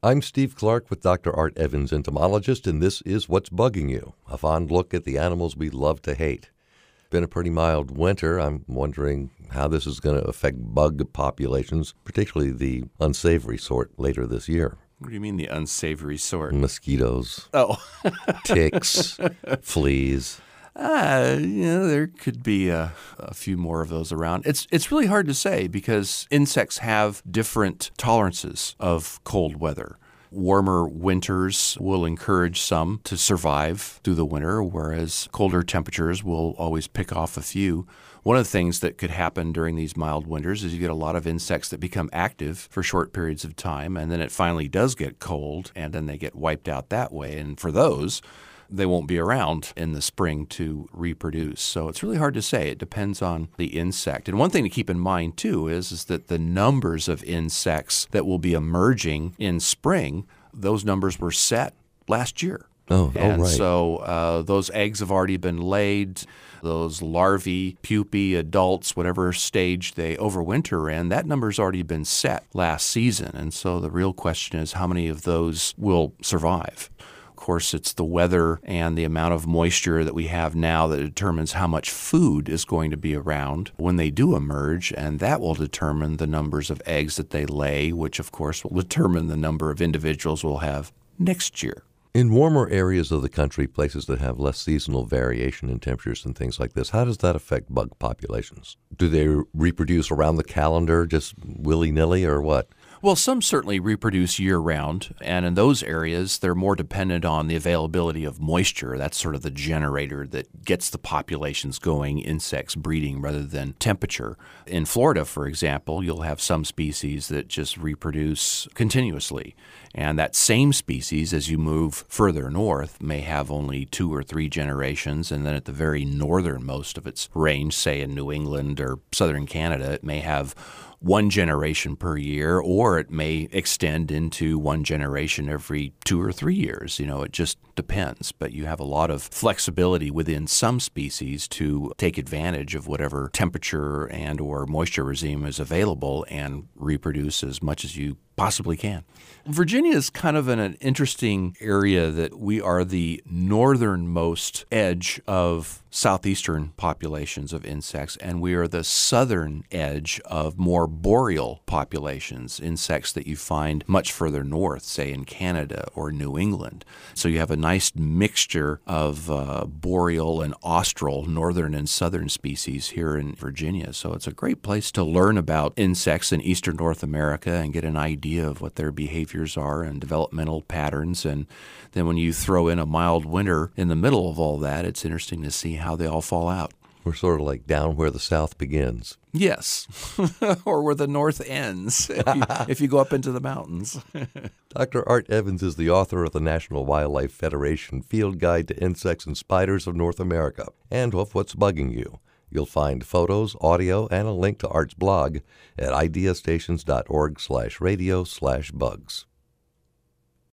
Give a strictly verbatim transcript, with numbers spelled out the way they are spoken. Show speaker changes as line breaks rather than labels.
I'm Steve Clark with Doctor Art Evans, entomologist, and this is What's Bugging You, a fond look at the animals we love to hate. Been a pretty mild winter. I'm wondering how this is going to affect bug populations, particularly the unsavory sort, later this year.
What do you mean the unsavory sort?
Mosquitoes.
Oh.
Ticks, fleas.
Uh, you know, there could be a, a few more of those around. It's it's really hard to say because insects have different tolerances of cold weather. Warmer winters will encourage some to survive through the winter, whereas colder temperatures will always pick off a few. One of the things that could happen during these mild winters is you get a lot of insects that become active for short periods of time, and then it finally does get cold, and then they get wiped out that way. And for those, they won't be around in the spring to reproduce. So it's really hard to say. It depends on the insect. And one thing to keep in mind, too, is, is that the numbers of insects that will be emerging in spring, those numbers were set last year.
Oh,
and
oh, right.
so uh, those eggs have already been laid. Those larvae, pupae, adults, whatever stage they overwinter in, that number's already been set last season. And so the real question is how many of those will survive? Of course, it's the weather and the amount of moisture that we have now that determines how much food is going to be around when they do emerge, and that will determine the numbers of eggs that they lay, which of course will determine the number of individuals we'll have next year.
In warmer areas of the country, places that have less seasonal variation in temperatures and things like this, how does that affect bug populations? Do they reproduce around the calendar, just willy-nilly, or what?
Well, some certainly reproduce year-round, and in those areas, they're more dependent on the availability of moisture. That's sort of the generator that gets the populations going, insects breeding, rather than temperature. In Florida, for example, you'll have some species that just reproduce continuously, and that same species, as you move further north, may have only two or three generations, and then at the very northernmost of its range, say in New England or southern Canada, it may have one generation per year, or it may extend into one generation every two or three years. You know, it just depends. But you have a lot of flexibility within some species to take advantage of whatever temperature and or moisture regime is available and reproduce as much as you possibly can. Virginia is kind of in an interesting area that we are the northernmost edge of southeastern populations of insects, and we are the southern edge of more boreal populations, insects that you find much further north, say in Canada or New England. So you have a nice mixture of uh, boreal and austral, northern and southern species here in Virginia. So it's a great place to learn about insects in eastern North America and get an idea of what their behaviors are and developmental patterns. And then when you throw in a mild winter in the middle of all that, it's interesting to see how they all fall out.
We're sort of like down where the South begins.
Yes, or where the North ends, if you, if you go up into the mountains.
Doctor Art Evans is the author of the National Wildlife Federation Field Guide to Insects and Spiders of North America and of What's Bugging You. You'll find photos, audio, and a link to Art's blog at ideastations.org slash radio slash bugs.